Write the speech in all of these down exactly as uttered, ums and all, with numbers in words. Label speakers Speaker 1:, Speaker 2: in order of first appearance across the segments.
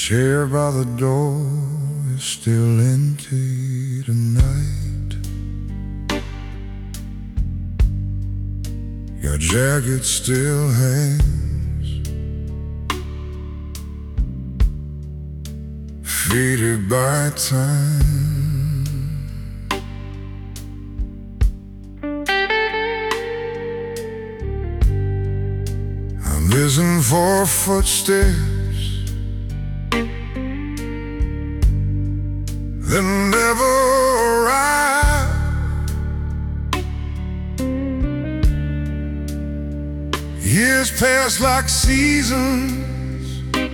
Speaker 1: chair by the door is still empty tonight. Your jacket still hangs, faded by time. I'm listening for footsteps that never arrive. Years pass like seasons,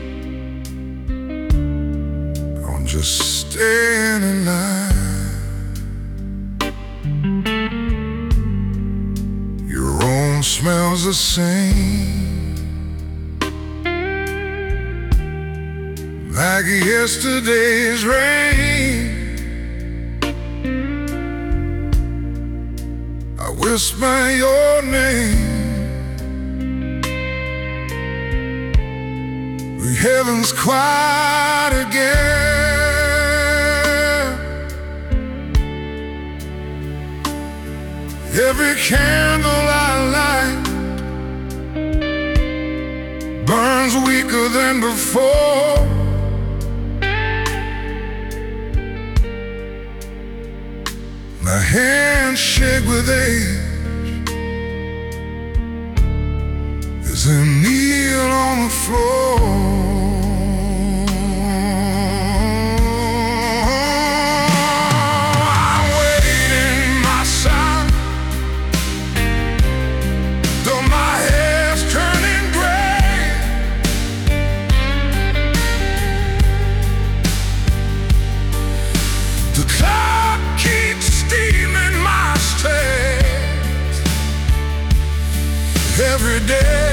Speaker 1: I'm just staying alive. Your room smells the same, like yesterday's rain. I whisper your name, the heavens quiet again. Every candle I light burns weaker than before. My hands shake with age as I kneel on the floor. I'm waiting, my son, though my hair's turning gray. The clock keeps stealing my strength every day.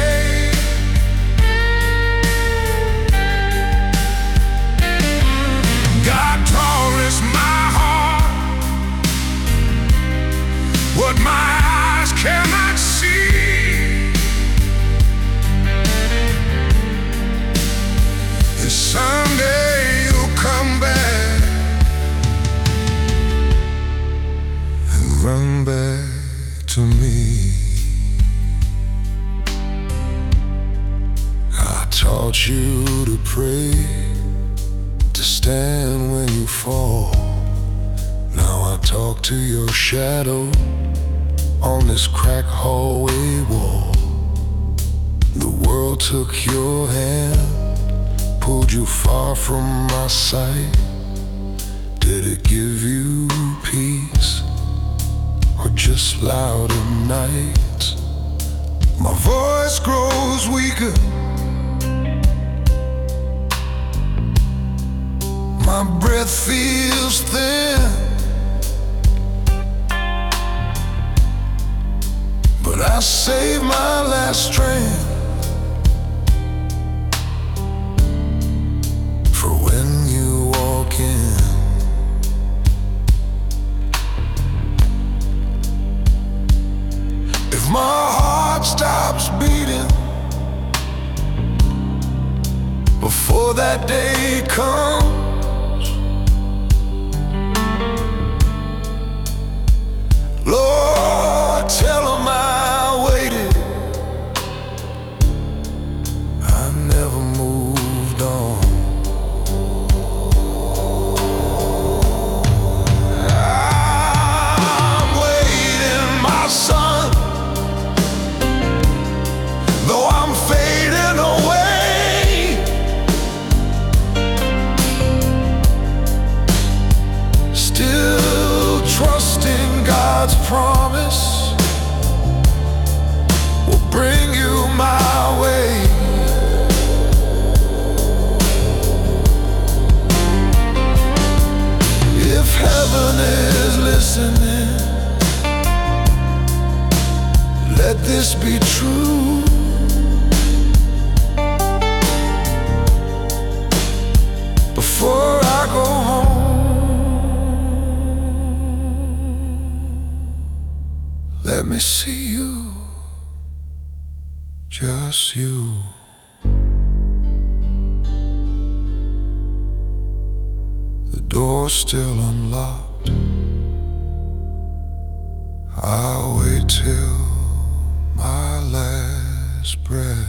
Speaker 1: God promised my heart what my eyes cannot see. And someday you'll come back and run back to me. I taught you to pray, to stand when you fall. Now I talk to your shadow on this cracked hallway wall. The world took your hand, pulled you far from my sight. Did it give you peace, or just louder nights? My voice grows weaker, my breath feels thin, but I save my last strength for when you walk in. If my heart stops beating before that day comes, Lord, tell them I waited, I never moved on. I'm waiting, my son, though I'm fading away. Still trusting God's promise will bring you my way. If heaven is listening, let this be true. Before I go home, let me see you, just you. the door's still unlocked. I'll wait till my last breath.